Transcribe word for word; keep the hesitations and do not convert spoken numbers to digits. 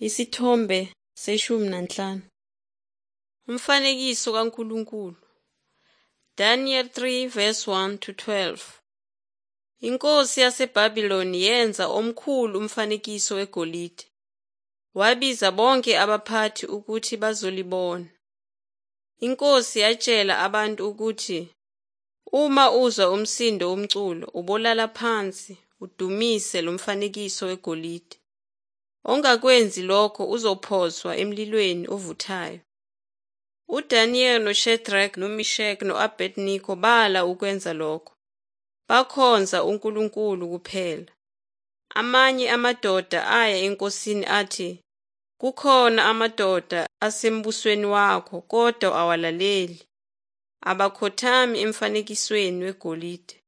Isithombe seshumi nanhlanu. Umfanekiso kaNkulunkulu. Daniel three verse one to twelve. Inkosi yaseBhabhiloni yenza omkhulu umfanekiso wegolide. Wabiza bonke abaphathi ukuthi bazolibona. Inkosi yatshela abantu ukuthi uma uzwa umsindo womculo ubolala phansi udumise lo mfanekiso wegolide. Ongakwenzi lokho uzophoswa emlilweni ovuthayo. uDaniel noShadrach noMeshach no-Abednego bala ukwenza lokho. Bakhonza uNkulunkulu kuphela. Amanye amadoda aya enkosini athi, kukhona amadoda asembusweni wakho kodwa awalaleli, abakhothami emfanekisweni wegolide.